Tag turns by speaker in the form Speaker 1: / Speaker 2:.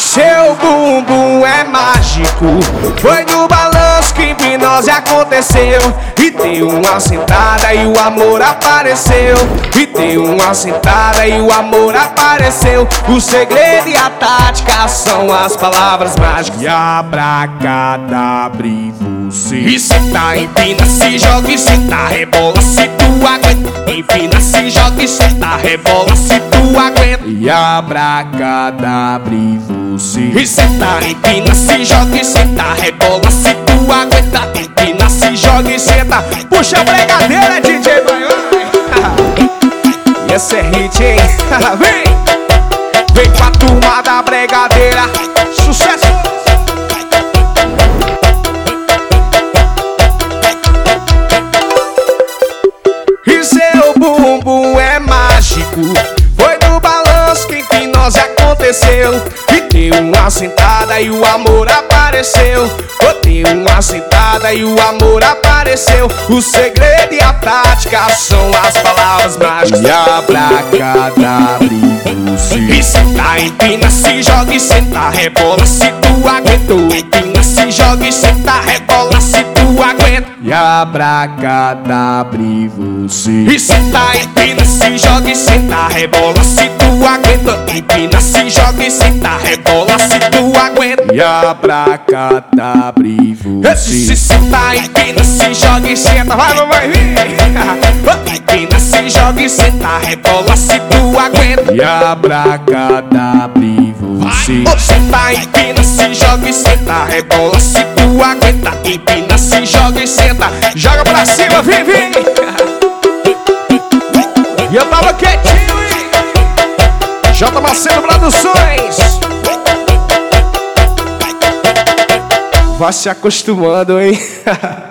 Speaker 1: seu bumbum é mágico. Foi no balanço que hipnose aconteceu. E deu uma sentada e o amor apareceu. E deu uma sentada e o amor apareceu. O segredo e a tática são as palavras mágicas. E abracadabra e você. E senta, empina, se joga e senta, rebola se tu aguenta. Empina, se joga e senta, rebola se tu aguenta. E abracadabra e você. E senta, empina, se joga e senta, rebola se tu aguenta. Empina, se joga e senta. Puxa a bregadeira, DJ Baiano. E esse é hit, hein? Vem com a turma da bregadeira. Sucesso! E seu bumbum é mágico. Foi no balanço que hipnose aconteceu. E deu uma sentada e o amor apareceu. Deu uma sentada e o amor apareceu. O segredo e a tática são as palavras mágicas. E abracadabra e você. E senta, empina, se joga e senta, rebola se tu aguentou. Empina, se joga e senta, rebola se tu aguenta. E abracadabra e você. E senta, empina, se joga e senta, rebola se tu aguenta. Empina, se joga e senta, rebola se tu aguenta. E abracadabra e você. Se senta, empina, se joga e senta. Vai vir. Empina, se joga e senta, rebola se tu aguenta. E abracadabra e você. Senta, empina, se joga e senta, rebola se tu aguenta. Empina, se joga e senta. Joga pra cima, vem. E eu tava quietinho, hein? J. Macedo Produções. Vai se acostumando, hein?